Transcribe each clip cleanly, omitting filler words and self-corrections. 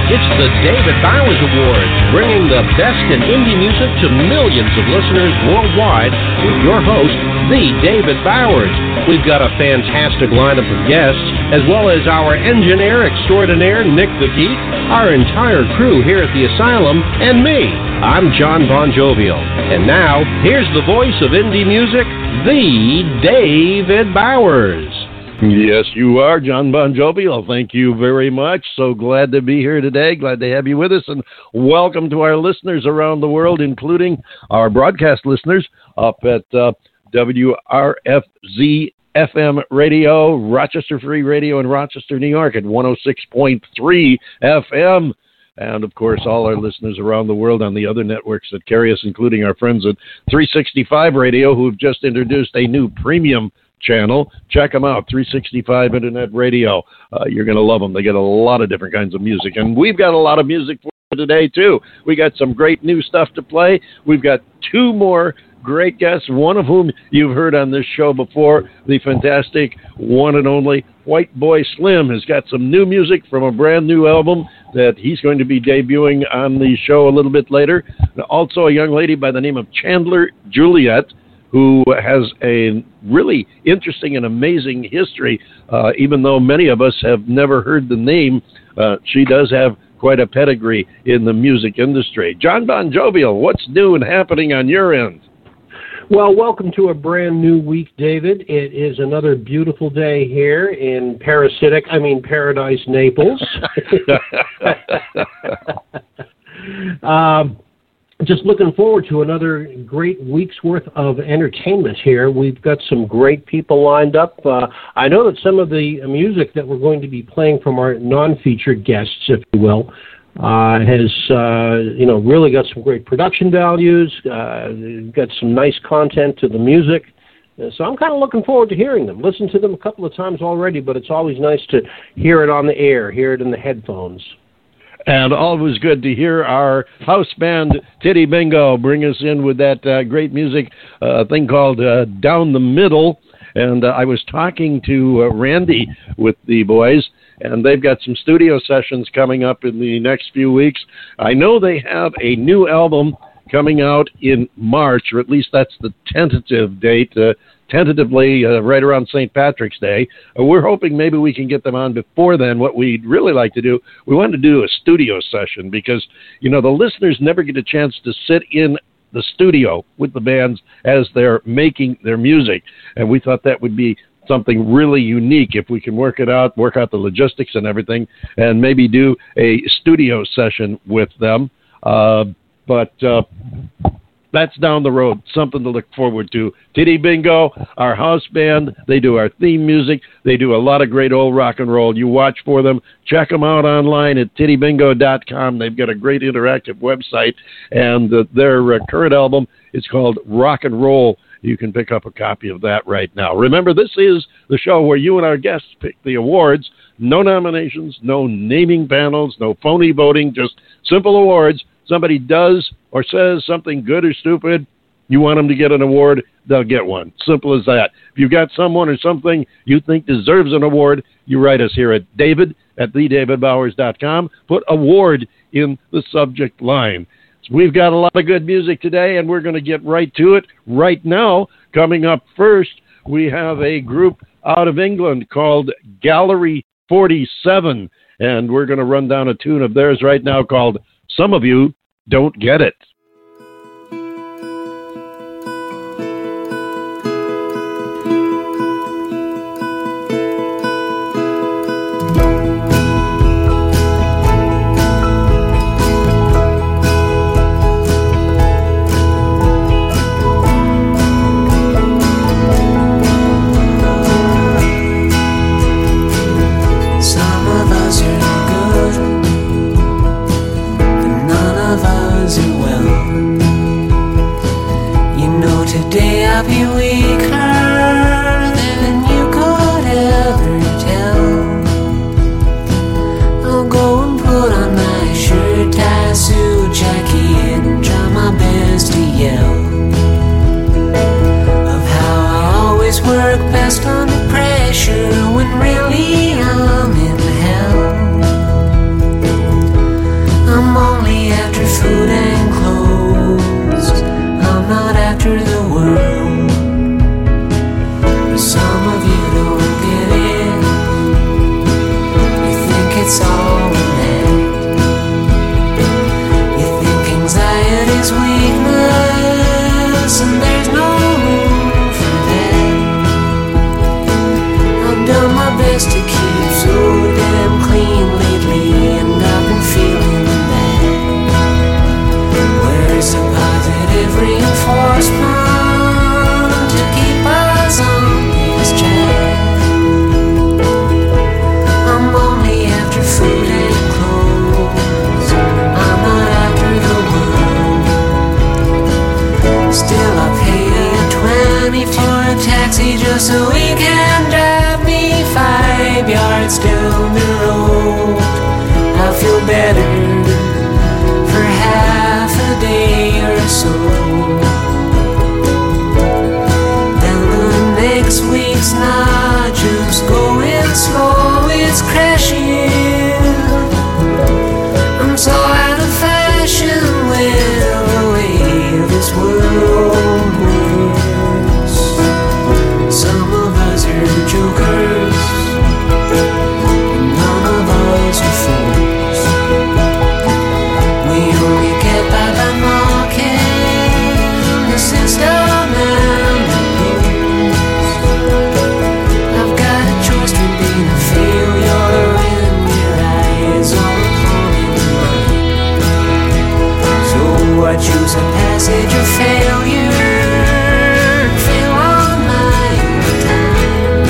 It's the David Bowers Awards, bringing the best in indie music to millions of listeners worldwide with your host, the David Bowers. We've got a fantastic lineup of guests, as well as our engineer extraordinaire, Nick the Geek, our entire crew here at the Asylum, and me. I'm John Bon Jovial. And now, here's the voice of indie music, the David Bowers. Yes, you are, John Bon Jovial. Thank you very much. So glad to be here today. Glad to have you with us. And welcome to our listeners around the world, including our broadcast listeners up at WRFZ FM Radio, Rochester Free Radio in Rochester, New York at 106.3 FM. And, of course, all our listeners around the world on the other networks that carry us, including our friends at 365 Radio, who have just introduced a new premium channel. Check them out, 365 Internet Radio. You're going to love them. They get a lot of different kinds of music. And we've got a lot of music for you today, too. We got some great new stuff to play. We've got two more great guests, one of whom you've heard on this show before, the fantastic one and only White Boy Slim has got some new music from a brand new album that he's going to be debuting on the show a little bit later. Also a young lady by the name of Chandler Juliet, who has a really interesting and amazing history. Even though many of us have never heard the name, she does have quite a pedigree in the music industry. John Bon Jovial, what's new and happening on your end? Well, welcome to a brand new week, David. It is another beautiful day here in Paradise, Naples. Just looking forward to another great week's worth of entertainment here. We've got some great people lined up. I know that some of the music that we're going to be playing from our non-featured guests, if you will, has really got some great production values, got some nice content to the music. So I'm kind of looking forward to hearing them. Listened to them a couple of times already, but it's always nice to hear it on the air, hear it in the headphones. And always good to hear our house band, Titty Bingo, bring us in with that great music, thing called Down the Middle. And I was talking to Randy with the boys, and they've got some studio sessions coming up in the next few weeks. I know they have a new album coming out in March, or at least that's the tentative date, tentatively right around St. Patrick's Day. We're hoping maybe we can get them on before then. What we'd really like to do, we want to do a studio session because, the listeners never get a chance to sit in the studio with the bands as they're making their music. And we thought that would be something really unique if we can work out the logistics and everything, and maybe do a studio session with them. But that's down the road, something to look forward to. Titty Bingo, our house band, they do our theme music. They do a lot of great old rock and roll. You watch for them. Check them out online at tittybingo.com. They've got a great interactive website, and their current album is called Rock and Roll. You can pick up a copy of that right now. Remember, this is the show where you and our guests pick the awards. No nominations, no naming panels, no phony voting, just simple awards. Somebody does or says something good or stupid, you want them to get an award, they'll get one. Simple as that. If you've got someone or something you think deserves an award, you write us here at david@thedavidbowers.com. Put award in the subject line. So we've got a lot of good music today, and we're going to get right to it. Right now, coming up first, we have a group out of England called Gallery 47, and we're going to run down a tune of theirs right now called Some of You Don't Get It. Well, Some of you don't get it. You think it's all a net. You think anxiety's weakness, and there's no room for that. I've done my best to keep so damn clean lately, and I've been feeling bad. Where's the positive reinforcement to keep us on this track? I'm only after food and clothes. I'm not after the world. Still I pay $20 for a taxi just so he can drive me 5 yards down the road. I feel better for half a day or so. Then the next week's not just going slow, it's crashing. I'm so out of fashion with the way this world works. Some of us are jokers, none of us are fools. We only get by mocking the system and the rules. I've got a choice between being a failure in your eyes or a pawn in mine. So I choose a passage of failure. Fail on my time.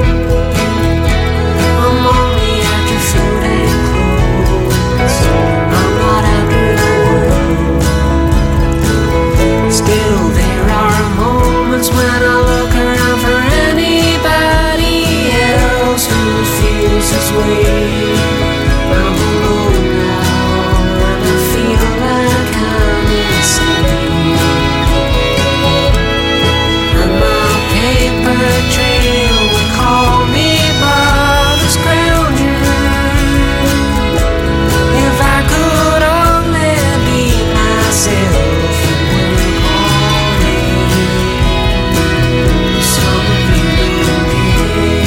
I'm only after food and clothes. I'm not after the world. Still, there are moments when I look around for anybody else who feels this way. I'm alone now, and I feel like I'm insane. And my paper trail would call me Bob the Scrounger. If I could only be myself and work all day. Some of you don't get it.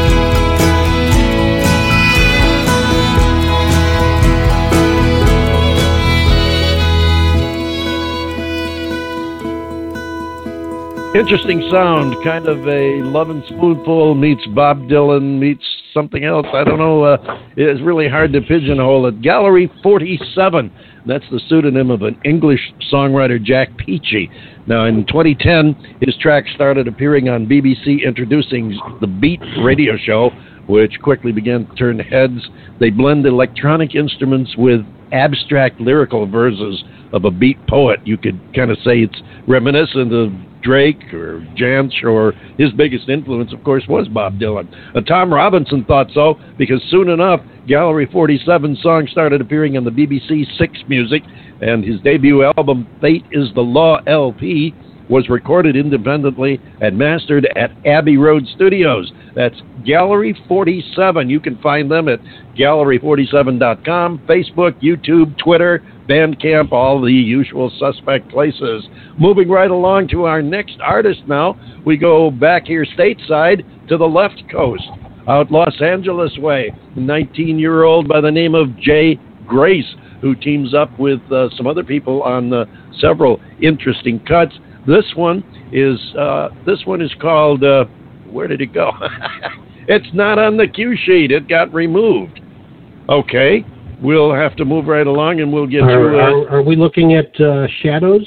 Interesting sound, kind of a Lovin' Spoonful meets Bob Dylan meets something else. I don't know. It's really hard to pigeonhole it. Gallery 47. That's the pseudonym of an English songwriter, Jack Peachy. Now, in 2010, his track started appearing on BBC, introducing the Beat radio show, which quickly began to turn heads. They blend electronic instruments with abstract lyrical verses of a beat poet. You could kind of say it's reminiscent of Drake or Jansch, or his biggest influence, of course, was Bob Dylan. Tom Robinson thought so, because soon enough, Gallery 47 songs started appearing on the BBC Six Music, and his debut album, Fate is the Law LP, was recorded independently and mastered at Abbey Road Studios. That's Gallery 47. You can find them at gallery47.com, Facebook, YouTube, Twitter, Bandcamp, all the usual suspect places. Moving right along to our next artist now, we go back here stateside to the left coast, out Los Angeles way. A 19-year-old by the name of Jay Grace, who teams up with some other people on several interesting cuts. This one is called, where did it go? It's not on the cue sheet. It got removed. Okay, we'll have to move right along and we'll get through. Are we looking at Shadows?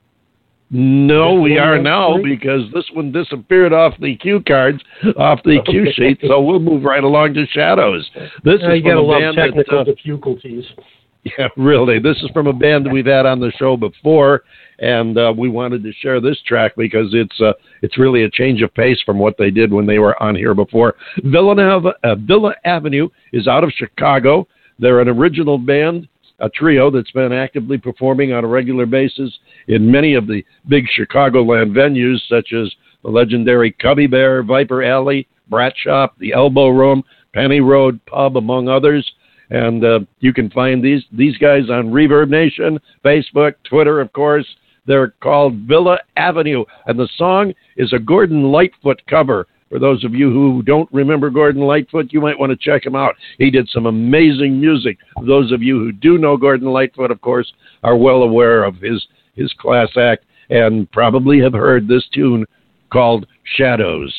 No, we are now, because this one disappeared off the cue cards, off the cue sheet, so we'll move right along to Shadows. This is you got a lot of band technical difficulties. Yeah, really. This is from a band that we've had on the show before, and we wanted to share this track because it's really a change of pace from what they did when they were on here before. Villa Avenue is out of Chicago. They're an original band, a trio that's been actively performing on a regular basis in many of the big Chicagoland venues, such as the legendary Cubby Bear, Viper Alley, Brat Shop, the Elbow Room, Penny Road Pub, among others. And you can find these guys on Reverb Nation, Facebook, Twitter, of course. They're called Villa Avenue, and the song is a Gordon Lightfoot cover For those of you who don't remember Gordon Lightfoot, you might want to check him out. He did some amazing music. Those of you who do know Gordon Lightfoot, of course, are well aware of his class act and probably have heard this tune called Shadows.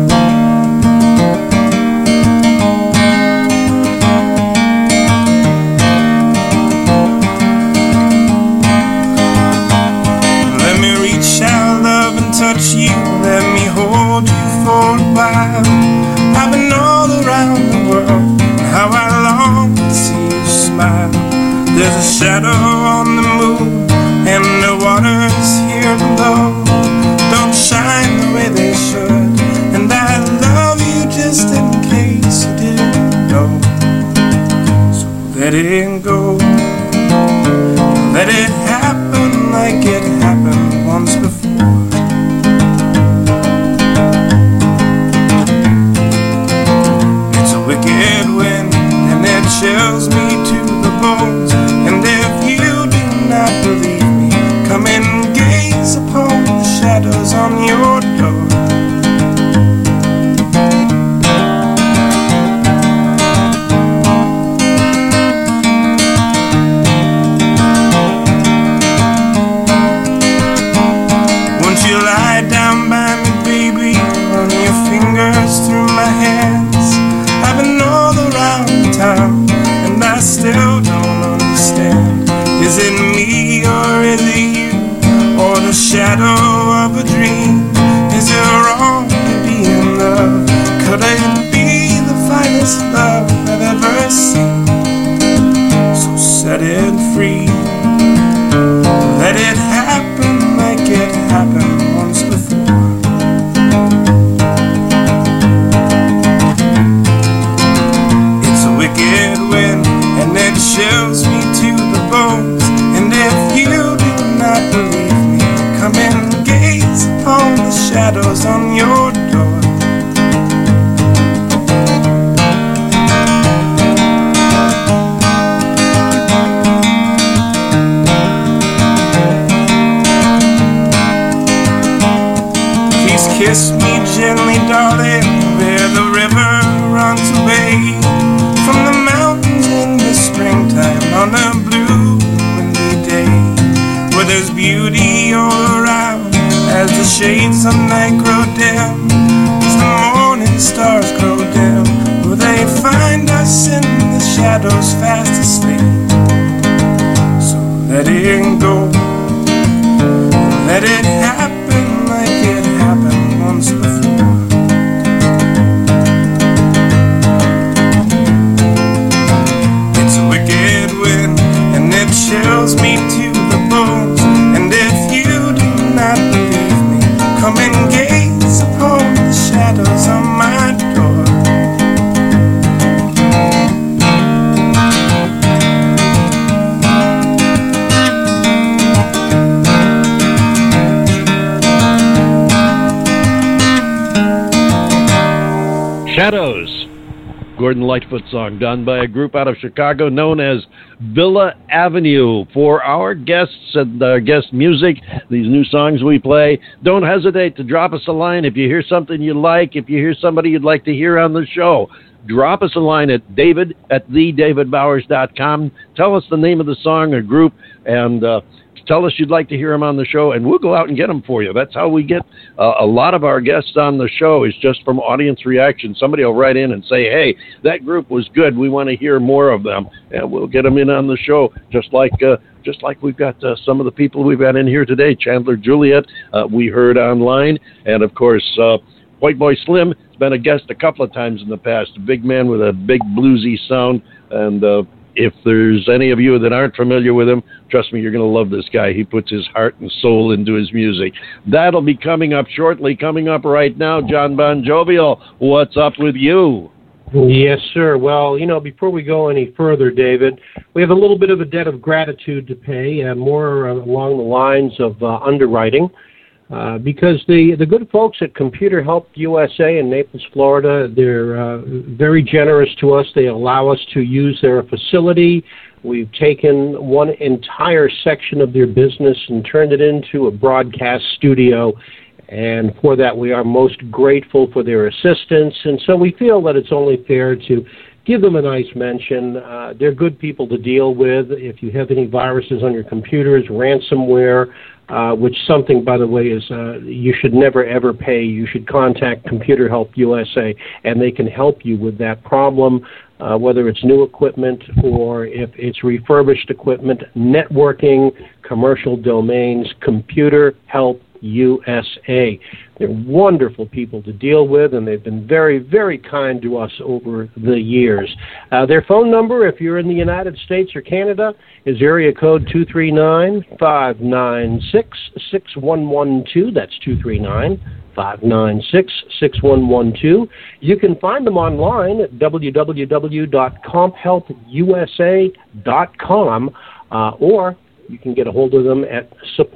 Let me reach out, love, and touch you. Let me hold you for a while. I've been all around the world, how I long to see you smile. There's a shadow on the moon, and the waters here below don't shine the way they should. And I love you just in case you didn't know. So let it go, let it happen like it happened once before. It's a wicked wind, and it chills me to the bones. And if you do not believe me, come and gaze upon the shadows on your door. Won't you lie down by me, baby, run your fingers through my hands. I've been all around town, and I still don't understand. Is it me or is it you, or the shadow of a dream? Is it wrong to be in love? Could it be the finest love I've ever seen? So set it free, let it happen like it happened once before. It's a wicked wind, and it chills me to the bones. And if you do not believe me, come and gaze upon the shadows on your door. Please kiss me gently, darling, where the river runs away from the mountains in the springtime on a blue windy day, where there's beauty all around as the shades of night grow dim, as the morning stars grow dim. Will they find us in the shadows fast asleep? So let it go, let it happen like it happened once before. It's a wicked wind, and it chills me to the bones. And if you do not believe me, come and gaze upon the shadows on my door. Shadows, Gordon Lightfoot song done by a group out of Chicago known as Villa Avenue. For our guests and guest music, these new songs we play, don't hesitate to drop us a line if you hear something you like, if you hear somebody you'd like to hear on the show. Drop us a line at david@thedavidbowers.com. Tell us the name of the song or group, and tell us you'd like to hear them on the show, and we'll go out and get them for you. That's how we get a lot of our guests on the show, is just from audience reaction. Somebody will write in and say, hey, that group was good. We want to hear more of them. And we'll get them in on the show, just like we've got some of the people we've got in here today. Chandler Juliet, we heard online. And, of course, White Boy Slim has been a guest a couple of times in the past, a big man with a big bluesy sound. And if there's any of you that aren't familiar with him, trust me, you're going to love this guy. He puts his heart and soul into his music. That'll be coming up shortly. Coming up right now, John Bon Jovial, what's up with you? Yes, sir. Well, before we go any further, David, we have a little bit of a debt of gratitude to pay, more along the lines of underwriting. Because the good folks at Computer Help USA in Naples, Florida, they're very generous to us. They allow us to use their facility. We've taken one entire section of their business and turned it into a broadcast studio. And for that, we are most grateful for their assistance. And so we feel that it's only fair to give them a nice mention. They're good people to deal with. If you have any viruses on your computers, ransomware, which something, by the way, is you should never, ever pay. You should contact Computer Help USA, and they can help you with that problem, whether it's new equipment or if it's refurbished equipment, networking, commercial domains, Computer Help USA. They're wonderful people to deal with, and they've been very, very kind to us over the years. Their phone number, if you're in the United States or Canada, is area code 239-596-6112. That's 239-596-6112. You can find them online at www.comphelpusa.com, or you can get a hold of them at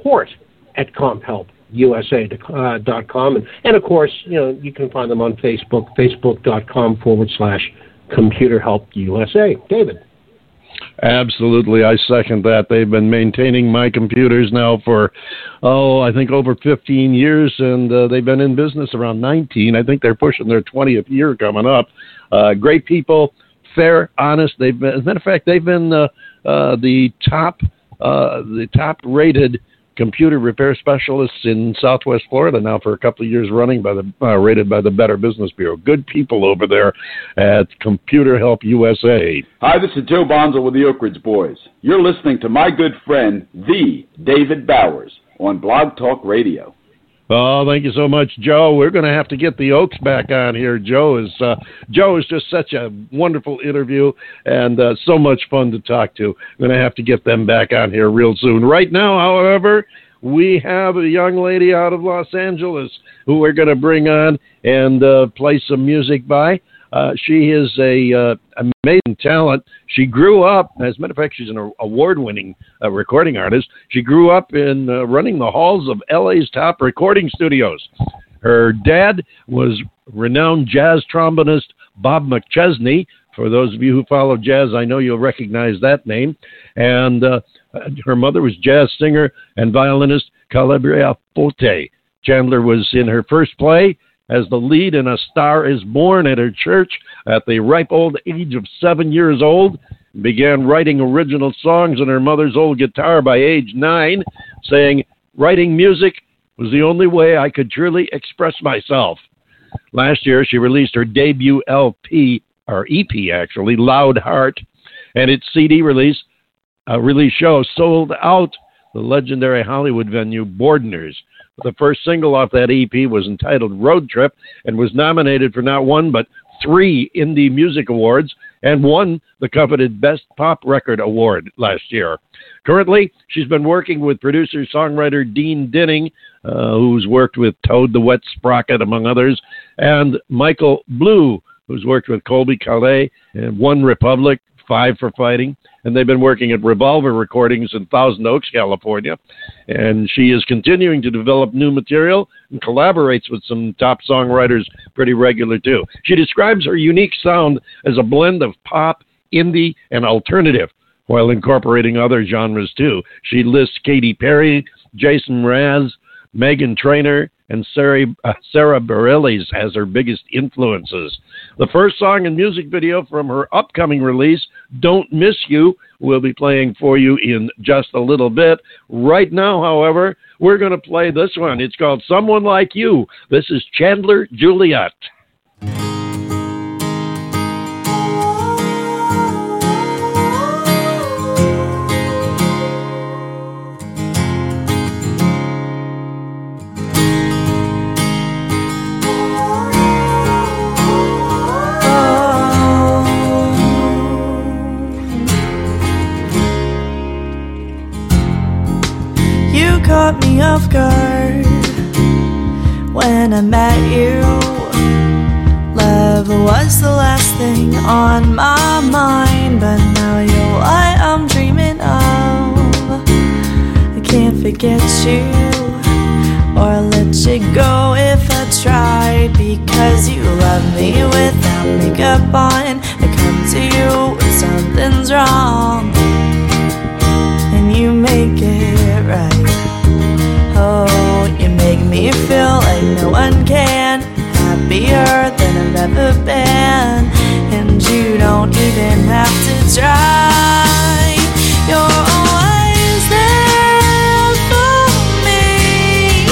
support@comphelpusa.com. And of course, you can find them on Facebook, facebook.com/Computer Help USA. David. Absolutely, I second that. They've been maintaining my computers now for, I think over 15 years, and they've been in business around 19. I think they're pushing their 20th year coming up. Great people, fair, honest. They've been, as a matter of fact, they've been the top-rated computer repair specialists in Southwest Florida now for a couple of years running, rated by the Better Business Bureau. Good people over there at Computer Help USA. Hi, this is Joe Bonzo with the Oak Ridge Boys. You're listening to my good friend, the David Bowers, on Blog Talk Radio. Oh, thank you so much, Joe. We're going to have to get the Oaks back on here. Joe is just such a wonderful interview and so much fun to talk to. We're going to have to get them back on here real soon. Right now, however, we have a young lady out of Los Angeles who we're going to bring on and play some music by. She is a amazing talent. She grew up, as a matter of fact, she's an award-winning recording artist. She grew up in running the halls of LA's top recording studios. Her dad was renowned jazz trombonist Bob McChesney. For those of you who follow jazz, I know you'll recognize that name. And her mother was jazz singer and violinist Calabria Forte. Chandler was in her first play as the lead in A Star is Born at her church at the ripe old age of 7 years old. Began writing original songs on her mother's old guitar by age 9, saying, "Writing music was the only way I could truly express myself." Last year, she released her debut LP, or EP actually, Loud Heart, and its CD release show sold out the legendary Hollywood venue Bordner's. The first single off that EP was entitled Road Trip and was nominated for not one but 3 Indie Music Awards and won the coveted Best Pop Record Award last year. Currently, she's been working with producer-songwriter Dean Dinning, who's worked with Toad the Wet Sprocket, among others, and Michael Blue, who's worked with Colby Calais and One Republic, Five for Fighting, and they've been working at Revolver Recordings in Thousand Oaks, California. And she is continuing to develop new material and collaborates with some top songwriters pretty regular, too. She describes her unique sound as a blend of pop, indie, and alternative, while incorporating other genres, too. She lists Katy Perry, Jason Mraz, Meghan Trainor, and Sarah Bareilles as her biggest influences. The first song and music video from her upcoming release, Don't Miss You, will be playing for you in just a little bit. Right now, however, we're going to play this one. It's called Someone Like You. This is Chandler Juliet. Caught me off guard when I met you. Love was the last thing on my mind, but now you're what I'm dreaming of. I can't forget you or let you go if I tried, because you love me without makeup on. I come to you when something's wrong and you make it right. Oh, you make me feel ever been. And you don't even have to try. You're always there for me.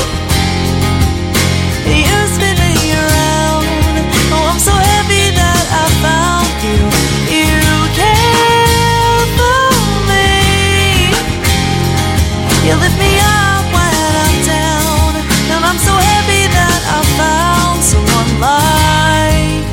You spin me around. Oh, I'm so happy that I found you. You care for me. You lift me up when I'm down. And I'm so happy that I found someone like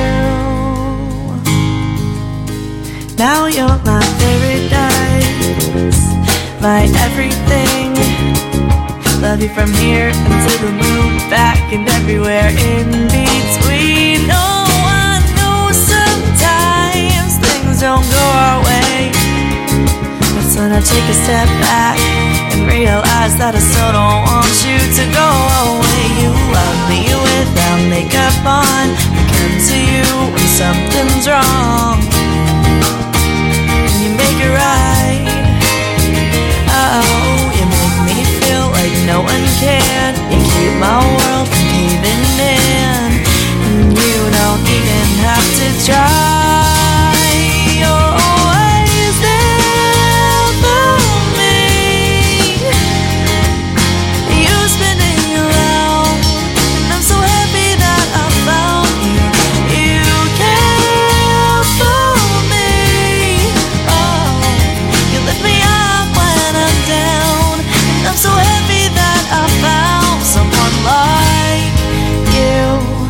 you. Now you're my paradise, my everything. Love you from here until the moon, back and everywhere in between. Oh, I know sometimes things don't go our way. That's when I take a step back and realize that I still don't want you to go away. You love me without makeup on. I come to you when something's wrong. You make it right. Oh, you make me feel like no one can. You keep my world from caving in, and you don't even have to try. You're always there for me. You spinning around, and I'm so happy that I found you. You care for me. Oh, you lift me up when I'm down, and I'm so happy that I found someone like you.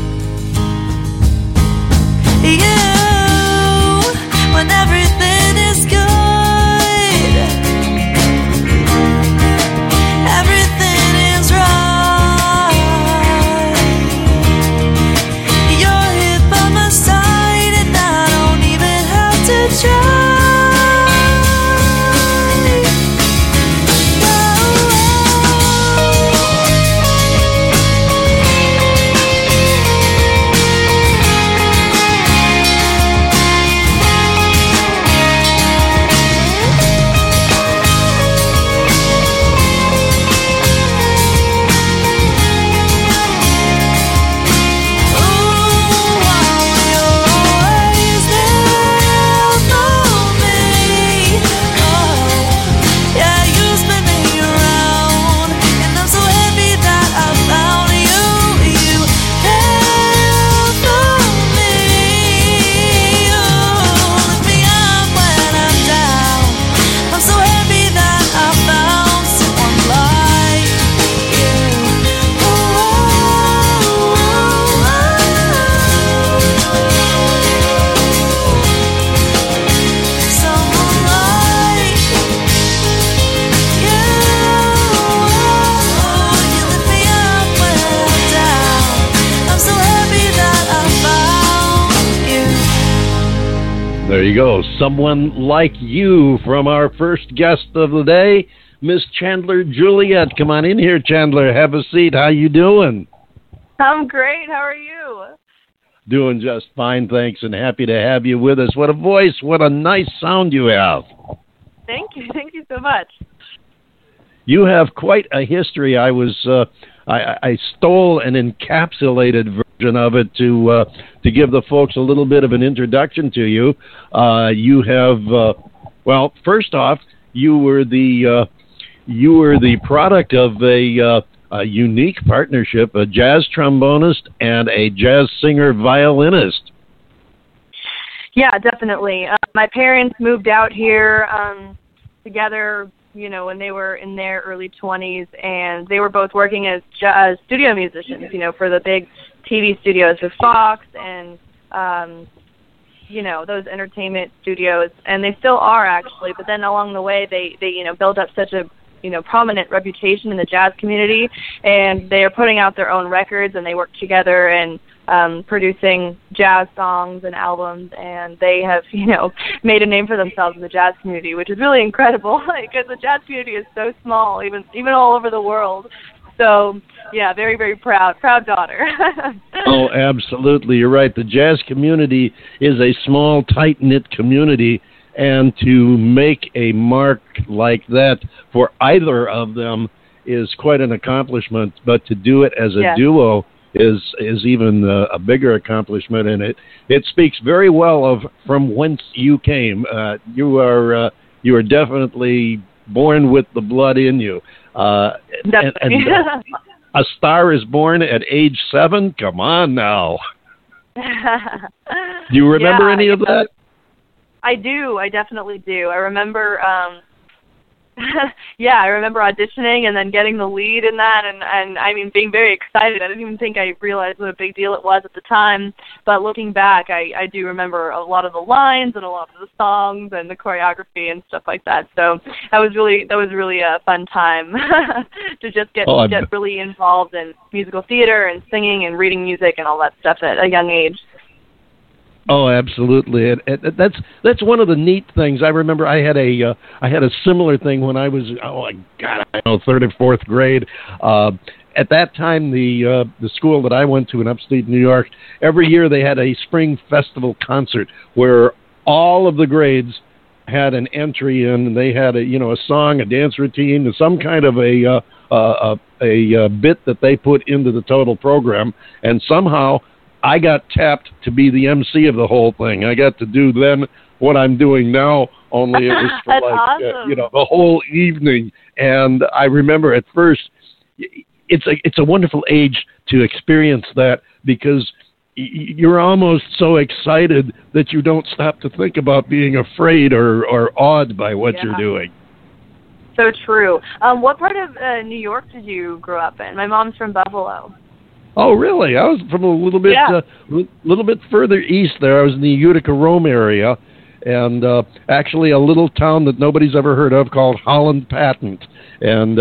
You, when everything is good, everything is right. You're here by my side, and I don't even have to try. There you go. Someone like you from our first guest of the day, Miss Chandler Juliet. Come on in here, Chandler. Have a seat. How you doing? I'm great. How are you? Doing just fine, thanks, and happy to have you with us. What a voice. What a nice sound you have. Thank you. Thank you so much. You have quite a history. I stole an encapsulated version of it to give the folks a little bit of an introduction to you. You have, well, first off, you were the product of a unique partnership, a jazz trombonist and a jazz singer violinist. Yeah, definitely. My parents moved out here together, you know, when they were in their early 20s, and they were both working as studio musicians, you know, for the big TV studios with Fox and, you know, those entertainment studios, and they still are actually, but then along the way they you know, built up such a, you know, prominent reputation in the jazz community, and they are putting out their own records, and they work together and producing jazz songs and albums, and they have, you know, made a name for themselves in the jazz community, which is really incredible because the jazz community is so small, even all over the world. So, yeah, very, very proud daughter. Oh, absolutely. You're right. The jazz community is a small, tight-knit community, and to make a mark like that for either of them is quite an accomplishment. But to do it as a duo is even a bigger accomplishment, and it speaks very well of from whence you came. You are definitely born with the blood in you. Definitely. And a star is born at age 7. Come on now. Do you remember any of that? I do. I definitely do. I remember. I remember auditioning and then getting the lead in that, and I mean, being very excited. I didn't even think I realized what a big deal it was at the time. But looking back, I do remember a lot of the lines and a lot of the songs and the choreography and stuff like that. So that was really a fun time to just get really involved in musical theater and singing and reading music and all that stuff at a young age. Oh, absolutely, and that's one of the neat things. I remember I had a similar thing when I was third or fourth grade. At that time, the school that I went to in upstate New York, every year they had a spring festival concert where all of the grades had an entry in, and they had a song, a dance routine, some kind of a bit that they put into the total program, and somehow I got tapped to be the MC of the whole thing. I got to do then what I'm doing now, only it was for awesome. The whole evening. And I remember at first, it's a wonderful age to experience that, because you're almost so excited that you don't stop to think about being afraid or awed by what you're doing. So true. What part of New York did you grow up in? My mom's from Buffalo. Oh, really? I was from a little bit further east there. I was in the Utica, Rome area, and actually a little town that nobody's ever heard of called Holland Patent. And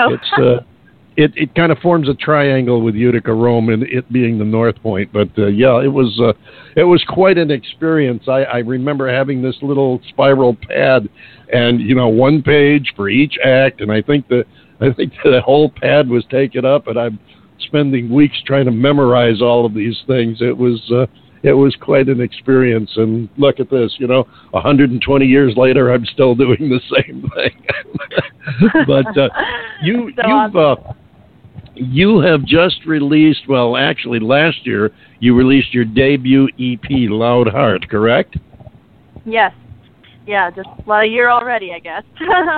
it kind of forms a triangle with Utica, Rome, and it being the north point. But it was quite an experience. I remember having this little spiral pad, and one page for each act, and I think the whole pad was taken up, and I'm spending weeks trying to memorize all of these things. It was quite an experience, and look at this, 120 years later, I'm still doing the same thing. But you have just released, well, actually last year, you released your debut EP, Loud Heart, correct? Yes. Yeah, just a year already, I guess.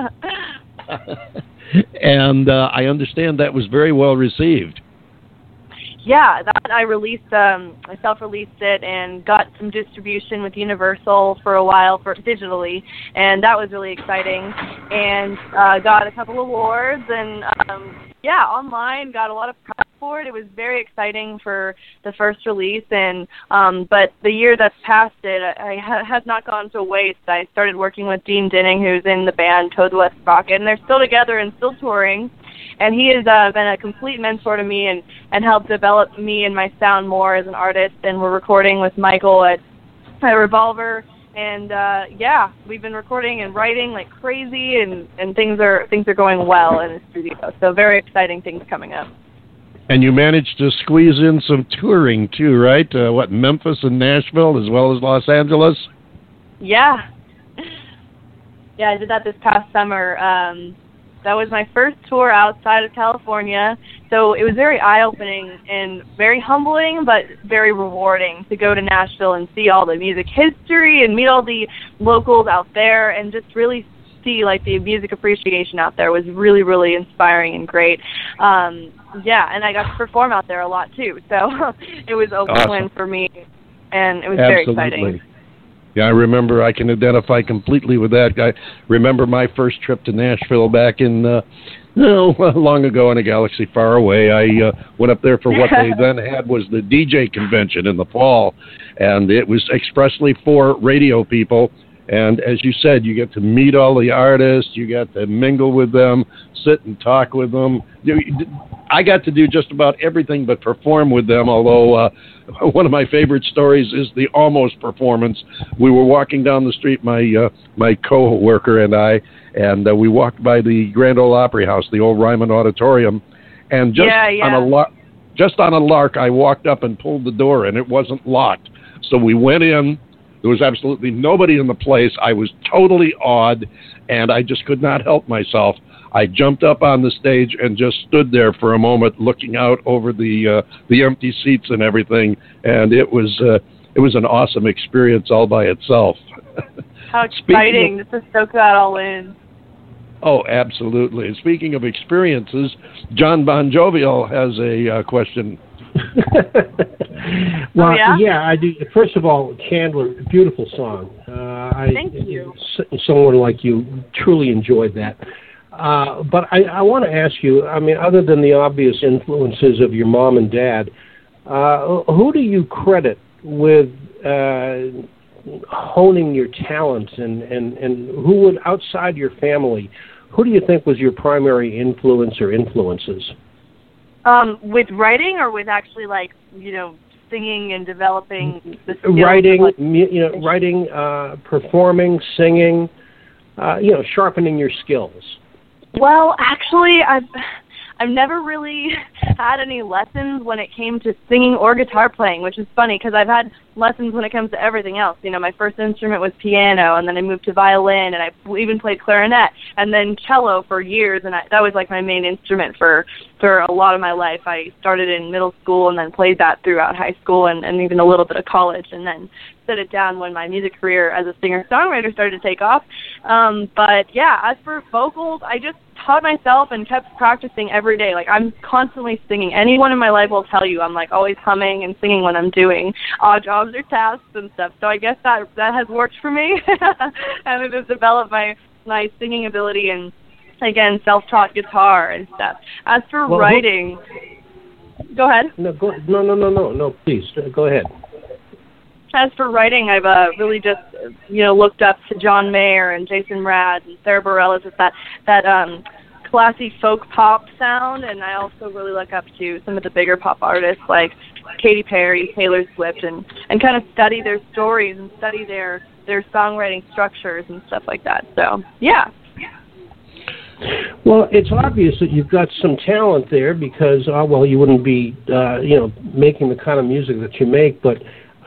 And I understand that was very well received. Yeah, that I released. I self-released it and got some distribution with Universal for a while digitally, and that was really exciting. And got a couple awards, and online got a lot of press for it. It was very exciting for the first release, and but the year that's passed it, I has not gone to waste. I started working with Dean Dinning, who's in the band Toad West Rocket, and they're still together and still touring. And he has been a complete mentor to me and helped develop me and my sound more as an artist. And we're recording with Michael at Revolver. And, we've been recording and writing like crazy, and things are going well in the studio. So very exciting things coming up. And you managed to squeeze in some touring, too, right? Memphis and Nashville as well as Los Angeles? Yeah. Yeah, I did that this past summer. That was my first tour outside of California, so it was very eye-opening and very humbling, but very rewarding to go to Nashville and see all the music history and meet all the locals out there, and just really see the music appreciation out there was really, really inspiring and great. And I got to perform out there a lot too, so it was a win for me, and it was very exciting. Yeah, I remember. I can identify completely with that. I remember my first trip to Nashville back in, long ago in a galaxy far away. I went up there for what they then had was the DJ convention in the fall, and it was expressly for radio people. And as you said, you get to meet all the artists, you get to mingle with them, sit and talk with them. I got to do just about everything but perform with them, although one of my favorite stories is the almost performance. We were walking down the street, my co-worker and I, and we walked by the Grand Ole Opry House, the old Ryman Auditorium, and just on a lark, I walked up and pulled the door, and it wasn't locked. So we went in. There was absolutely nobody in the place. I was totally awed, and I just could not help myself. I jumped up on the stage and just stood there for a moment looking out over the empty seats and everything, and it was an awesome experience all by itself. How exciting to soak that all in. Oh, absolutely. And speaking of experiences, John Bon Jovial has a question. Well, yeah, I do. First of all, Chandler, beautiful song. Thank you. Someone like you truly enjoyed that. But I want to ask you, I mean, other than the obvious influences of your mom and dad, who do you credit with honing your talents, and who would, outside your family, who do you think was your primary influence or influences? With writing, or with actually, like, singing and developing the skills? Writing, performing, singing, sharpening your skills. Well, actually, I've never really had any lessons when it came to singing or guitar playing, which is funny because I've had lessons when it comes to everything else. My first instrument was piano, and then I moved to violin, and I even played clarinet, and then cello for years, and that was like my main instrument for a lot of my life. I started in middle school and then played that throughout high school and even a little bit of college, and then set it down when my music career as a singer-songwriter started to take off. But yeah, as for vocals, I just taught myself and kept practicing every day. Like, I'm constantly singing. Anyone in my life will tell you I'm like always humming and singing when I'm doing odd jobs or tasks and stuff. So I guess that has worked for me. And it has developed my singing ability and, again, self-taught guitar and stuff. As for writing, go ahead. No, please, go ahead. As for writing, I've really just, looked up to John Mayer and Jason Mraz and Sarah Bareilles with that classy folk pop sound, and I also really look up to some of the bigger pop artists like Katy Perry, Taylor Swift, and kind of study their stories and study their songwriting structures and stuff like that. So, yeah. Well, it's obvious that you've got some talent there because, you wouldn't be, making the kind of music that you make, but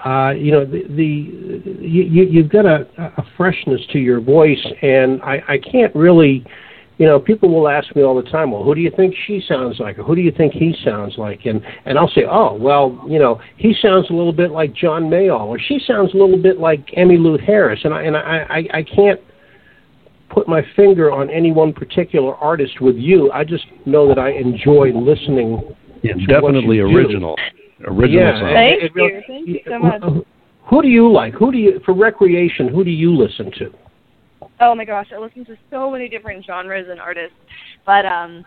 you've got a freshness to your voice, and I can't really, people will ask me all the time, well, who do you think she sounds like, or who do you think he sounds like? And I'll say, he sounds a little bit like John Mayall, or she sounds a little bit like Emmylou Harris, and I can't put my finger on any one particular artist with you. I just know that I enjoy listening. Yeah, definitely original. Original song. Thank you so much. Who do you like? For recreation, who do you listen to? Oh my gosh, I listen to so many different genres and artists. But in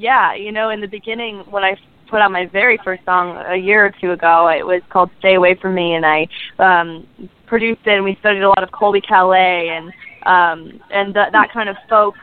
the beginning, when I put out my very first song a year or two ago, it was called Stay Away From Me, and I produced it, and we studied a lot of Colby Calais and that kind of folk,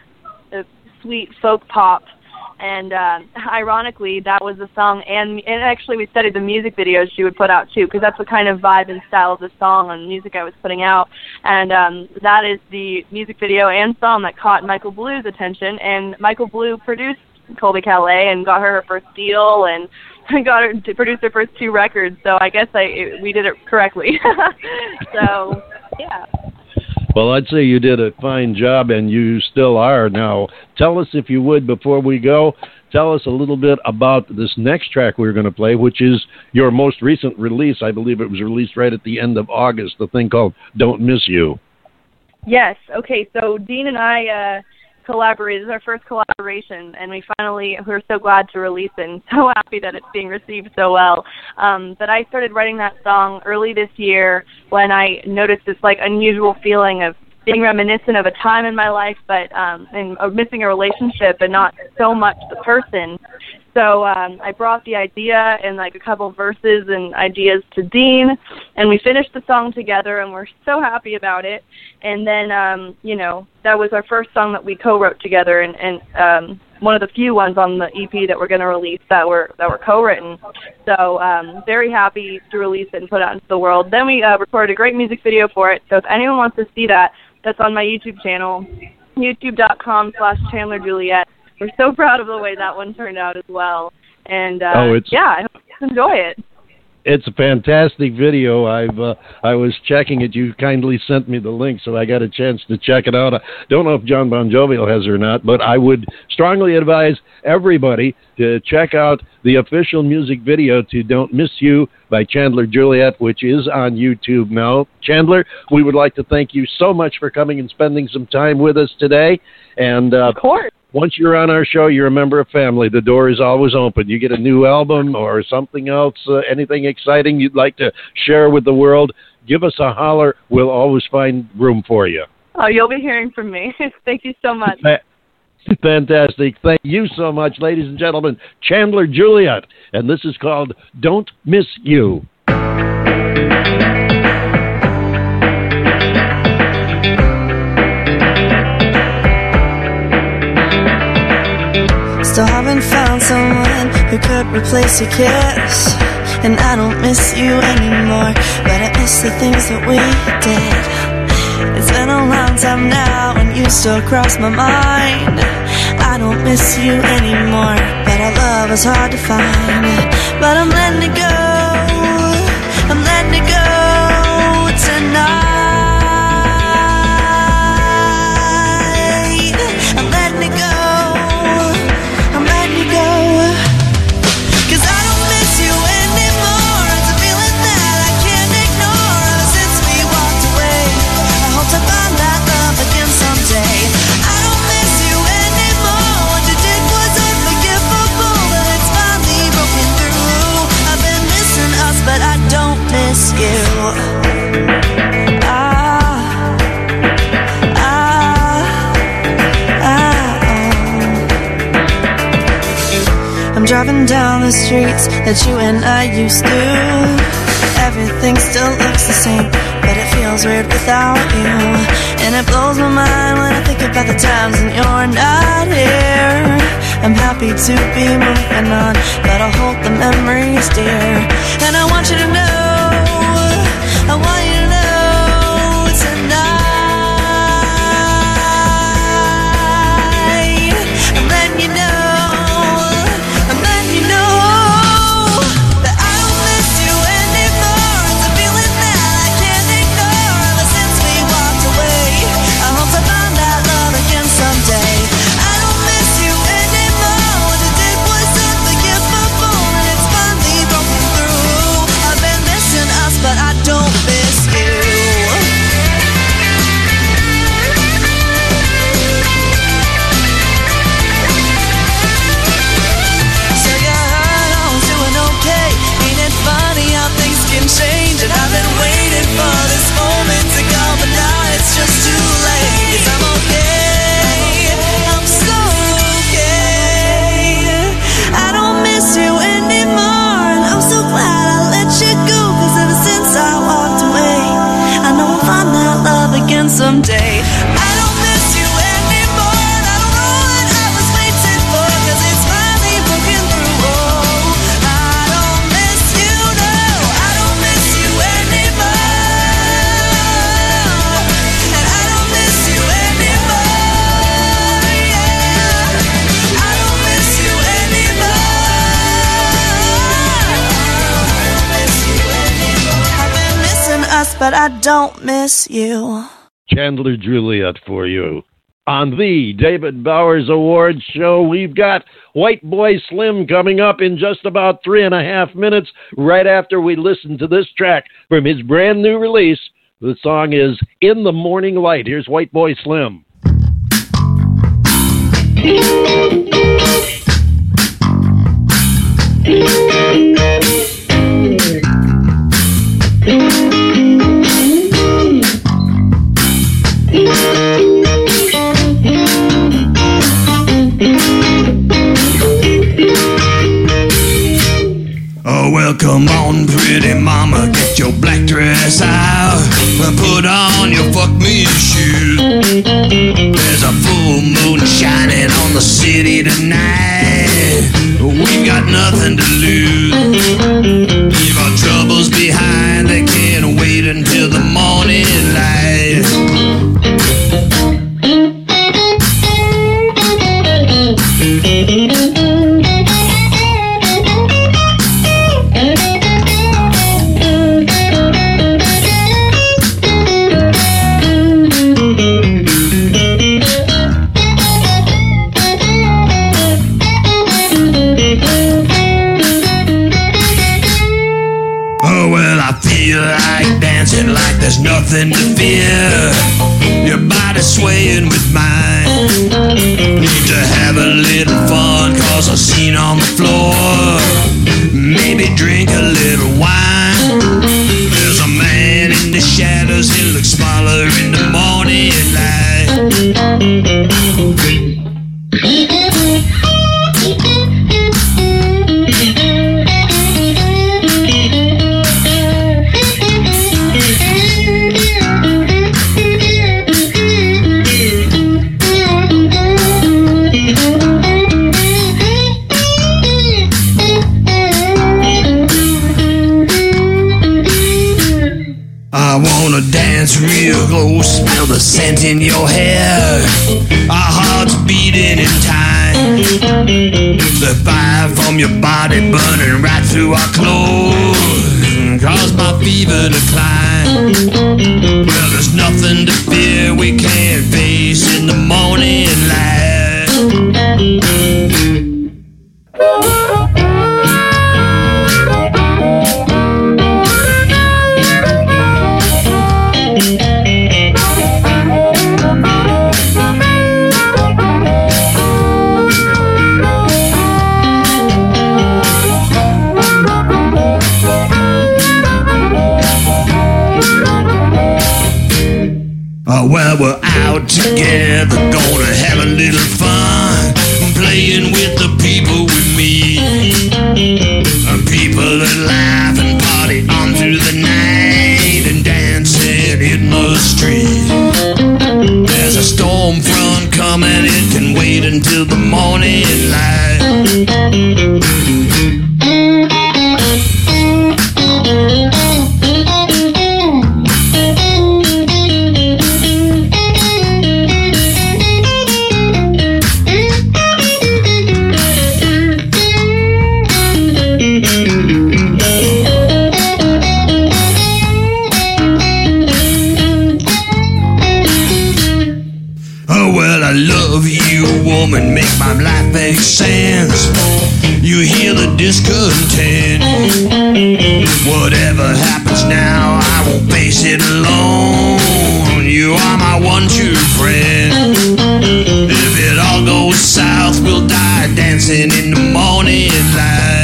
sweet folk pop. And ironically, that was the song, and actually we studied the music videos she would put out too, because that's the kind of vibe and style of the song and music I was putting out. And that is the music video and song that caught Michael Blue's attention. And Michael Blue produced Colby Calais and got her first deal and got her to produce her first 2 records. So I guess we did it correctly. So yeah. Well, I'd say you did a fine job, and you still are. Now, tell us, if you would, before we go, tell us a little bit about this next track we're going to play, which is your most recent release. I believe it was released right at the end of August, the thing called Don't Miss You. Yes. Okay, so Dean and I collaborated. It's our first collaboration, and we're so glad to release it and so happy that it's being received so well. But I started writing that song early this year when I noticed this unusual feeling of being reminiscent of a time in my life, but and missing a relationship, but not so much the person. So I brought the idea and a couple verses and ideas to Dean, and we finished the song together, and we're so happy about it. And then, that was our first song that we co-wrote together, and one of the few ones on the EP that we're going to release that were co-written. So very happy to release it and put it out into the world. Then we recorded a great music video for it. So if anyone wants to see that, that's on my YouTube channel, youtube.com/ChandlerJuliet. We're so proud of the way that one turned out as well. And, I hope you enjoy it. It's a fantastic video. I was checking it. You kindly sent me the link, so I got a chance to check it out. I don't know if John Bon Jovial has or not, but I would strongly advise everybody to check out the official music video to Don't Miss You by Chandler Juliet, which is on YouTube now. Chandler, we would like to thank you so much for coming and spending some time with us today. And of course. Once you're on our show, you're a member of family. The door is always open. You get a new album or something else, anything exciting you'd like to share with the world, give us a holler. We'll always find room for you. Oh, you'll be hearing from me. Thank you so much. Fantastic. Thank you so much, ladies and gentlemen. Chandler Juliet, and this is called Don't Miss You. Still haven't found someone who could replace your kiss. And I don't miss you anymore, but I miss the things that we did. It's been a long time now and you still cross my mind. I don't miss you anymore, but our love is hard to find. But I'm letting it go, I'm letting it go tonight. I'm letting it go, I'm letting it go. 'Cause I don't miss you anymore. It's a feeling that I can't ignore. Ever since we walked away, I hope to find that love again someday. I don't miss you anymore. What you did was unforgivable, but it's finally broken through. I've been missing us, but I don't miss you. I'm driving down the streets that you and I used to. Everything still looks the same, but it feels weird without you. And it blows my mind when I think about the times when you're not here. I'm happy to be moving on, but I'll hold the memories dear. And I want you to know, I want you to know tonight. I'm letting you know, I'm letting you know that I don't miss you anymore. It's a feeling that I can't ignore. Ever since we walked away, I hope to find that love again someday. I don't miss you anymore. What you did was unforgivable, and it's finally broken through. I've been missing us, but I don't miss you. So you heard I was doing okay. Ain't it funny how things can change? And I've been waiting for this moment to come, but now it's just too late. 'Cause I'm okay, I'm so okay. I don't miss you anymore, and I'm so glad I let you go. 'Cause ever since I walked away, I know I'll find that love again someday. I don't miss you anymore, and I don't know what I was waiting for. 'Cause it's finally broken through. Oh, I don't miss you, no, I don't miss you anymore. And I don't miss you anymore, yeah. I don't miss you anymore. I don't miss you anymore. I've been missing us, but I don't miss you. Chandler Juliet for you. On the David Bowers Awards show, we've got White Boy Slim coming up in just about 3.5 minutes, right after we listen to this track from his brand new release. The song is In the Morning Light. Here's White Boy Slim. Oh, well, come on, pretty mama, get your black dress out. Put on your fuck me shoes. There's a full moon shining on the city tonight. We've got nothing to lose. Leave our troubles behind, they can't wait until the morning light. dancing like there's nothing to fear. Your body swaying with mine. Need to have a little fun, cause I've seen on the floor. Maybe drink a little wine. There's a man in the shadows, he looks smaller in the morning light. I wanna dance real close, smell the scent in your hair. Our hearts beating in time. The fire from your body burning right through our clothes, cause my fever to climb. Well, there's nothing to fear we can't face in the morning light. Well, we're out together, gonna have a little fun, playing with the people we meet. People that laugh and party on through the night and dancing in the street. There's a storm front coming, it can wait until the morning light. I love you, woman, make my life make sense. You hear the discontent. Whatever happens now, I won't face it alone. You are my one true friend. If it all goes south, we'll die dancing in the morning light.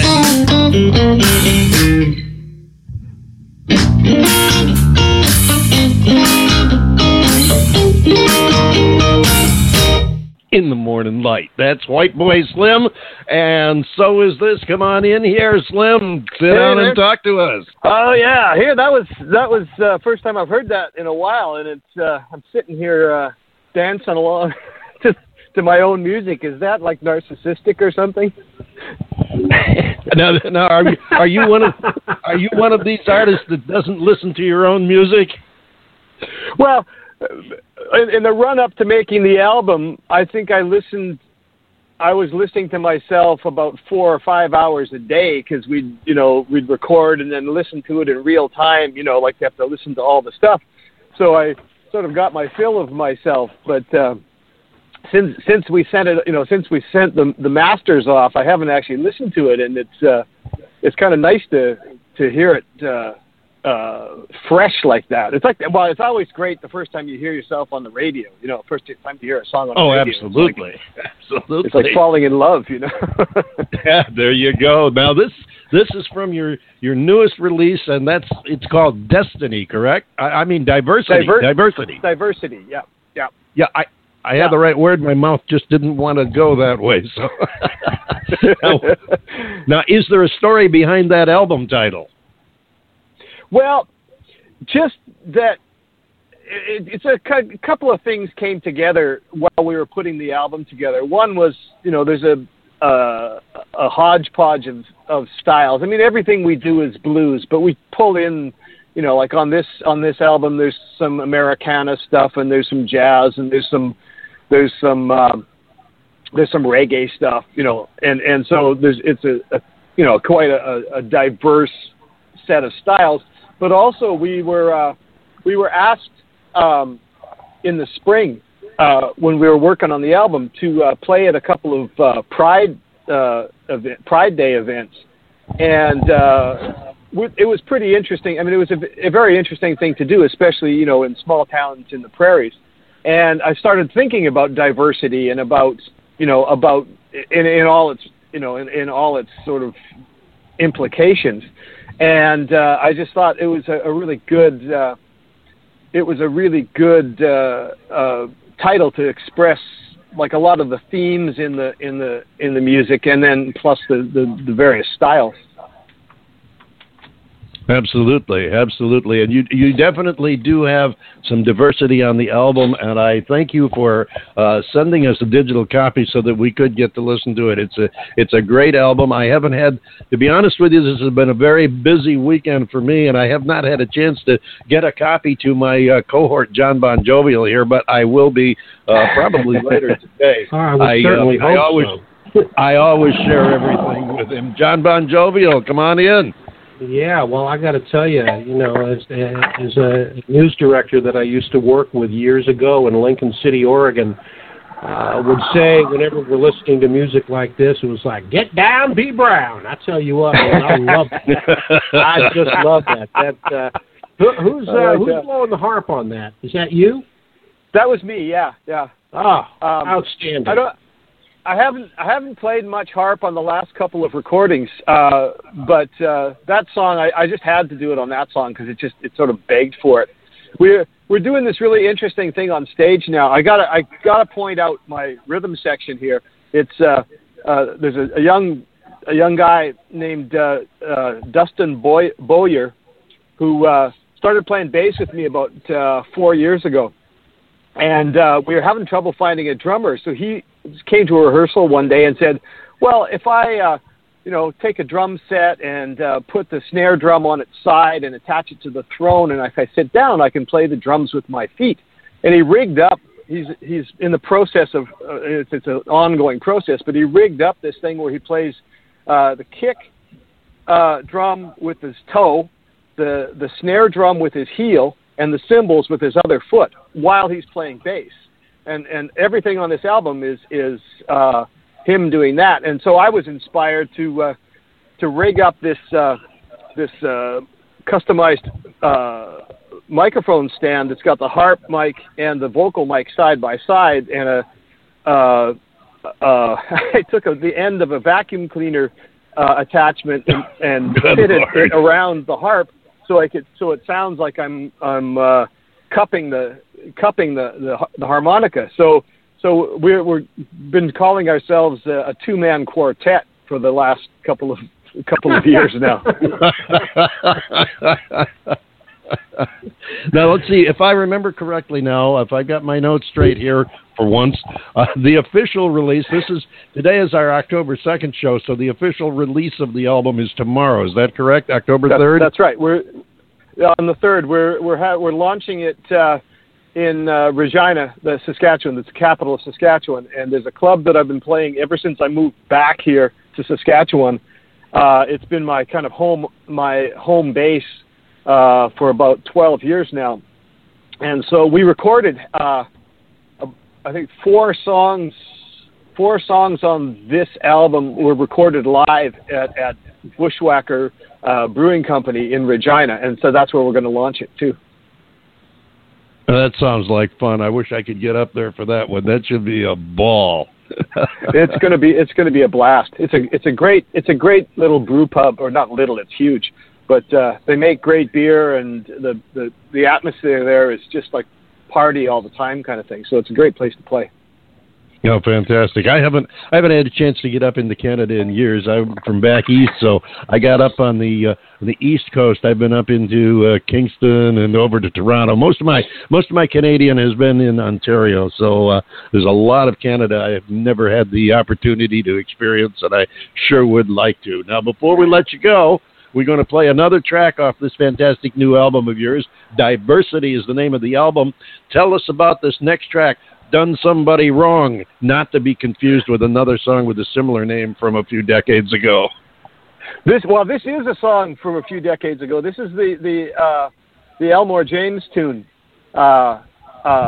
In the morning light. That's White Boy Slim, and so is this. Come on in here, Slim. Sit down and talk to us. Oh yeah, here that was first time I've heard that in a while, and it's I'm sitting here dancing along to my own music. Is that like narcissistic or something? Now, are you one of these artists that doesn't listen to your own music? Well, in the run-up to making the album, I think I was listening to myself about 4 or 5 hours a day, because we'd record and then listen to it in real time, like you have to listen to all the stuff. So I sort of got my fill of myself. But since we sent it, since we sent the masters off, I haven't actually listened to it, and it's kind of nice to hear it fresh like that. It's like, well, it's always great the first time you hear yourself on the radio. First time you hear a song on the radio. Oh, absolutely, absolutely. It's like falling in love, Yeah, there you go. Now this is from your newest release, and it's called Destiny, correct? I mean Diversity. Diversity. Yeah. Yeah, I had the right word. My mouth just didn't want to go that way. So now, is there a story behind that album title? Well, just that it's a couple of things came together while we were putting the album together. One was, there's a hodgepodge of styles. I mean, everything we do is blues, but we pull in, like on this album, there's some Americana stuff, and there's some jazz, and there's some reggae stuff, and so it's quite a diverse set of styles. But also we were asked in the spring when we were working on the album to play at a couple of Pride Day events, and it was pretty interesting. I mean, it was a very interesting thing to do, especially, in small towns in the prairies. And I started thinking about diversity and about in all its, in all its sort of implications. And I just thought it was a really good, title to express like a lot of the themes in the music, and then plus the various styles. Absolutely, and you definitely do have some diversity on the album, and I thank you for sending us a digital copy so that we could get to listen to it. It's a great album. I haven't had, to be honest with you, this has been a very busy weekend for me, and I have not had a chance to get a copy to my cohort John Bon Jovial here, but I will be probably later today. I always share everything with him. John Bon Jovial, come on in. Yeah, well, I got to tell you, as a news director that I used to work with years ago in Lincoln City, Oregon, would say whenever we're listening to music like this, it was like, "Get down, B. Brown." I tell you what, man, I love that. I just love that. Who's blowing the harp on that? Is that you? That was me. Yeah. Oh, outstanding. I haven't played much harp on the last couple of recordings, but that song I just had to do it on that song because it sort of begged for it. We're doing this really interesting thing on stage now. I gotta point out my rhythm section here. It's there's a young guy named Dustin Boyer who started playing bass with me about 4 years ago, and we were having trouble finding a drummer, so he came to a rehearsal one day and said, well, if I, take a drum set and put the snare drum on its side and attach it to the throne, and if I sit down, I can play the drums with my feet. And he rigged up, he's in the process of, it's an ongoing process, but he rigged up this thing where he plays the kick drum with his toe, the snare drum with his heel, and the cymbals with his other foot while he's playing bass. And everything on this album is him doing that. And so I was inspired to rig up this customized microphone stand that's got the harp mic and the vocal mic side by side, and I took the end of a vacuum cleaner attachment and fitted it around the harp so it sounds like I'm cupping the harmonica. So we've been calling ourselves a two-man quartet for the last couple of years now. Now let's see if I remember correctly. Now, if I got my notes straight here for once, the official release. Today is our October 2nd show, so the official release of the album is tomorrow. Is that correct? October 3rd. That's right. We're on the 3rd. We're launching it in Regina, Saskatchewan. That's the capital of Saskatchewan, and there's a club that I've been playing ever since I moved back here to Saskatchewan. It's been my kind of home base for about 12 years now, and so we recorded I think four songs on this album were recorded live at Bushwhacker Brewing Company in Regina, and so that's where we're going to launch it too. That sounds like fun. I wish I could get up there for that one. That should be a ball. It's going to be a blast. It's a great little brew pub, or not little, it's huge. But they make great beer, and the atmosphere there is just like party all the time kind of thing. So it's a great place to play. Oh, fantastic! I haven't had a chance to get up into Canada in years. I'm from back east, so I got up on the East Coast. I've been up into Kingston and over to Toronto. Most of my Canadian has been in Ontario, so there's a lot of Canada I have never had the opportunity to experience, and I sure would like to. Now, before we let you go, we're going to play another track off this fantastic new album of yours. Diversity is the name of the album. Tell us about this next track, Done Somebody Wrong, not to be confused with another song with a similar name from a few decades ago. This is a song from a few decades ago. This is the Elmore James tune,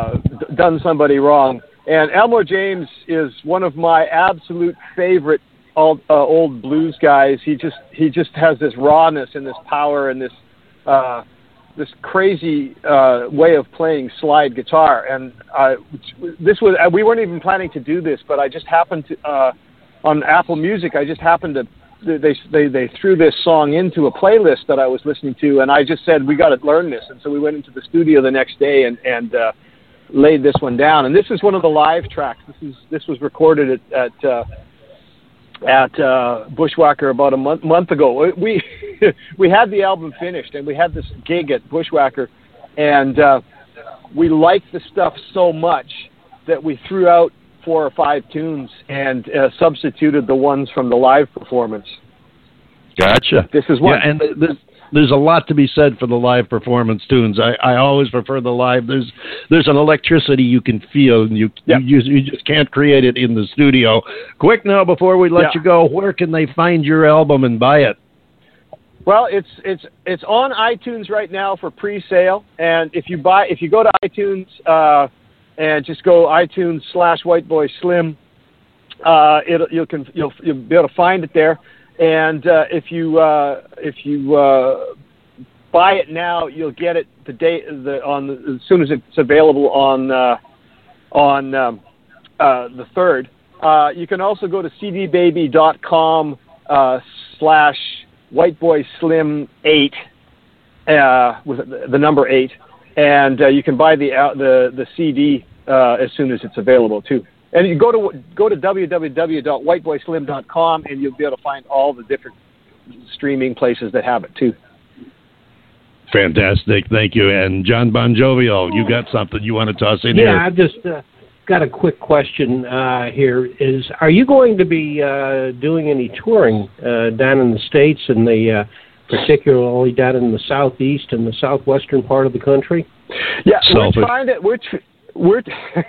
Done Somebody Wrong. And Elmore James is one of my absolute favorite old blues guys. He just has this rawness and this power and this crazy way of playing slide guitar. And we weren't even planning to do this, but I just happened to on Apple Music. I just happened to they threw this song into a playlist that I was listening to, and I just said, we got to learn this. And so we went into the studio the next day and laid this one down. And this is one of the live tracks. This was recorded at Bushwhacker about a month ago. We had the album finished, and we had this gig at Bushwhacker, and we liked the stuff so much that we threw out 4 or 5 tunes and substituted the ones from the live performance. Gotcha. This is one. Yeah, and there's a lot to be said for the live performance tunes. I always prefer the live. There's an electricity you can feel, and you just can't create it in the studio. Quick now, before we let you go, where can they find your album and buy it? Well, it's on iTunes right now for pre-sale, and if you go to iTunes and just go iTunes/White Boy Slim, you'll be able to find it there. And if you buy it now, you'll get it as soon as it's available on the 3rd. You can also go to cdbaby.com/whiteboyslim8 with the number 8, and you can buy the CD as soon as it's available too. And you go to www.whiteboyslim.com, and you'll be able to find all the different streaming places that have it too. Fantastic, thank you. And John Bon Jovial, you got something you want to toss in here? Yeah, I've just got a quick question here. Are you going to be doing any touring down in the States, and particularly down in the southeast and the southwestern part of the country? Yeah, we're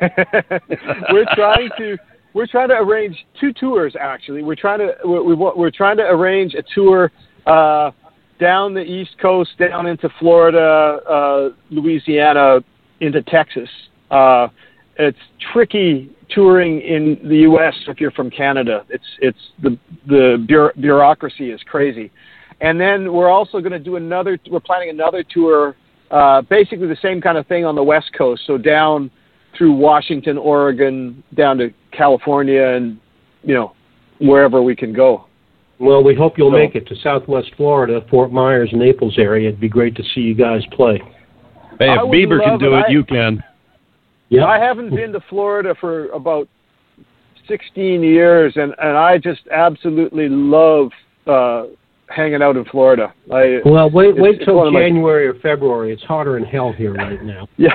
trying to arrange 2 tours. Actually, we're trying to arrange a tour down the East Coast, down into Florida, Louisiana, into Texas. It's tricky touring in the U.S. if you're from Canada. It's the bureaucracy is crazy. And then we're also going to do we're planning another tour, basically the same kind of thing on the West Coast. So down through Washington, Oregon, down to California, and, wherever we can go. Well, we hope you'll make it to Southwest Florida, Fort Myers, Naples area. It'd be great to see you guys play. Hey, if Bieber can do it, you can. Yeah, I haven't been to Florida for about 16 years, and I just absolutely love hanging out in Florida. Wait till January or February. It's hotter than hell here right now. Yeah,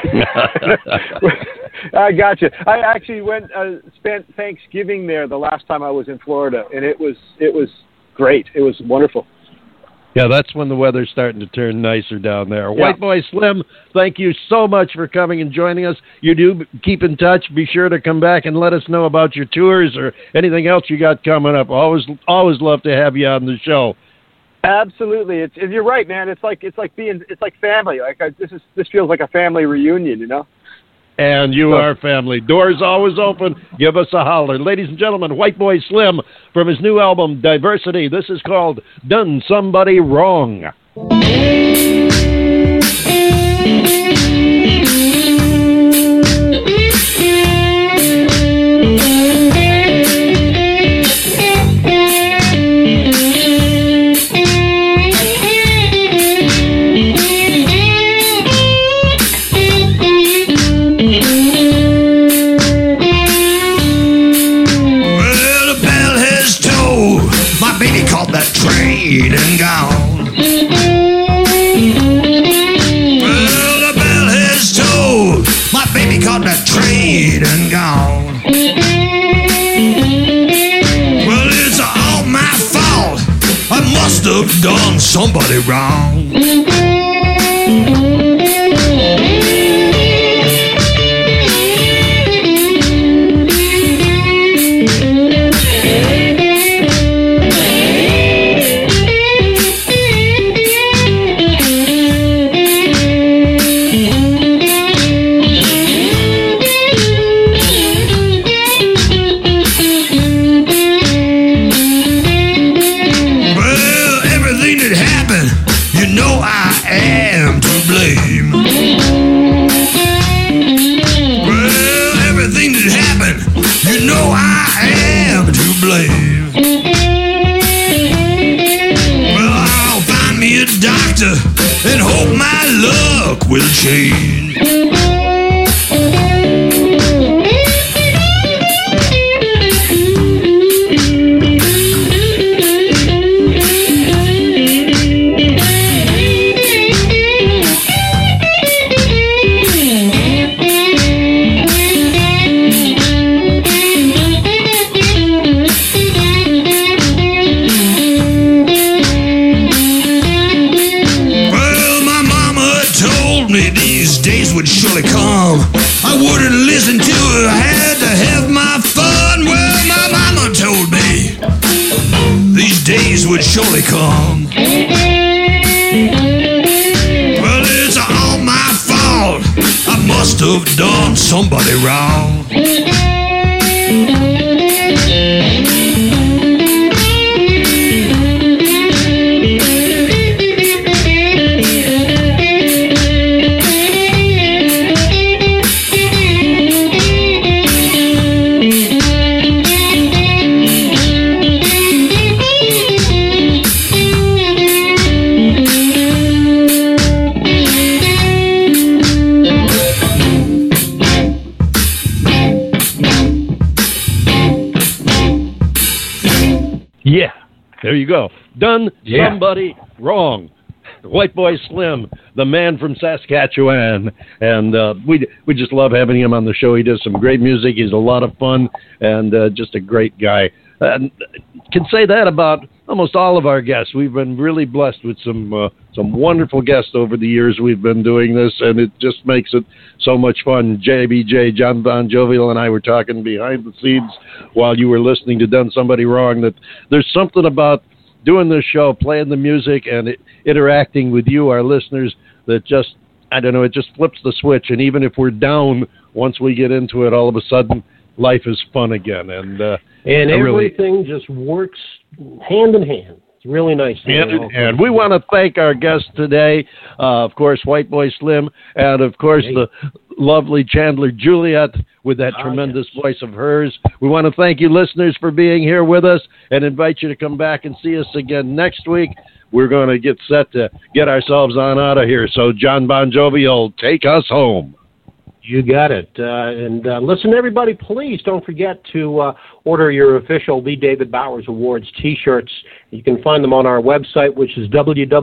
I got you. I actually spent Thanksgiving there the last time I was in Florida, and it was great. It was wonderful. Yeah, that's when the weather's starting to turn nicer down there. Yeah. White Boy Slim, thank you so much for coming and joining us. You do keep in touch. Be sure to come back and let us know about your tours or anything else you got coming up. Always love to have you on the show. Absolutely, you're right, man. It's like family. This feels like a family reunion, And you are family. Doors always open. Give us a holler. Ladies and gentlemen, White Boy Slim from his new album, Diversity. This is called Done Somebody Wrong. Train and gone. Well, the bell has tolled. My baby caught that train and gone. Well, it's all my fault. I must have done somebody wrong. will change. Would surely come. I wouldn't listen to her, I had to have my fun. Well, my mama told me these days would surely come. Well, it's all my fault. I must have done somebody wrong. There you go. Done somebody wrong. White Boy Slim, the man from Saskatchewan. And we just love having him on the show. He does some great music. He's a lot of fun and just a great guy. And can say that about almost all of our guests. We've been really blessed with some wonderful guests over the years we've been doing this, and it just makes it so much fun. JBJ, John Bon Jovial, and I were talking behind the scenes while you were listening to Done Somebody Wrong, that there's something about doing this show, playing the music, and interacting with you, our listeners, that just, I don't know, it just flips the switch. And even if we're down, once we get into it, all of a sudden, life is fun again. And everything just works hand in hand. It's really nice. And we want to thank our guests today, of course, White Boy Slim, and of course the lovely Chandler Juliet with that tremendous voice of hers. We want to thank you, listeners, for being here with us, and invite you to come back and see us again next week. We're going to get set to get ourselves on out of here. So John Bon Jovial, take us home. You got it. And listen, everybody, please don't forget to order your official The David Bowers Awards T-shirts. You can find them on our website, which is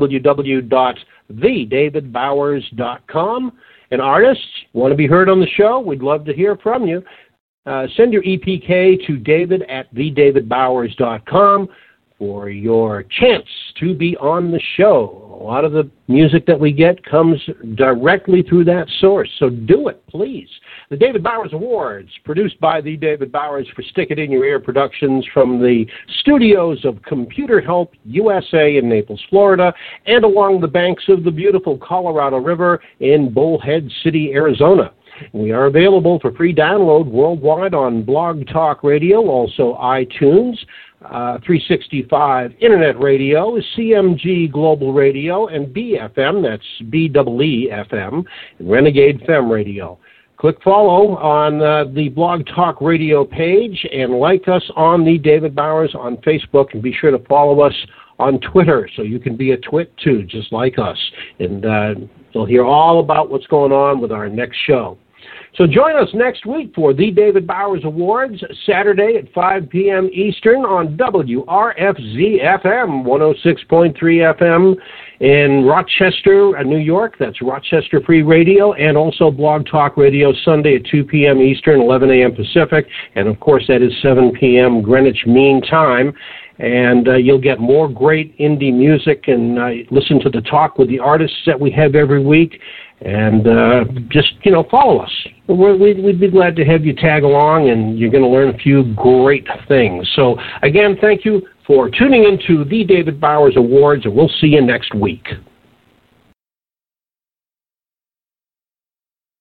www.thedavidbowers.com. And artists, want to be heard on the show? We'd love to hear from you. Send your EPK to david@thedavidbowers.com for your chance to be on the show. A lot of the music that we get comes directly through that source, so do it, please. The David Bowers Awards, produced by the David Bowers for Stick It In Your Ear Productions from the studios of Computer Help USA in Naples, Florida, and along the banks of the beautiful Colorado River in Bullhead City, Arizona. We are available for free download worldwide on Blog Talk Radio, also iTunes, 365 Internet Radio, CMG Global Radio, and BFM, that's BEE-FM, and Renegade FM Radio. Click follow on the Blog Talk Radio page and like us on the David Bowers on Facebook, and be sure to follow us on Twitter so you can be a twit too, just like us. And you'll hear all about what's going on with our next show. So join us next week for the David Bowers Awards, Saturday at 5 p.m. Eastern on WRFZ-FM, 106.3 FM in Rochester, New York. That's Rochester Free Radio, and also Blog Talk Radio Sunday at 2 p.m. Eastern, 11 a.m. Pacific. And, of course, that is 7 p.m. Greenwich Mean Time. And you'll get more great indie music and listen to the talk with the artists that we have every week. And just, follow us. We'd be glad to have you tag along, and you're going to learn a few great things. So, again, thank you for tuning into the David Bowers Awards, and we'll see you next week.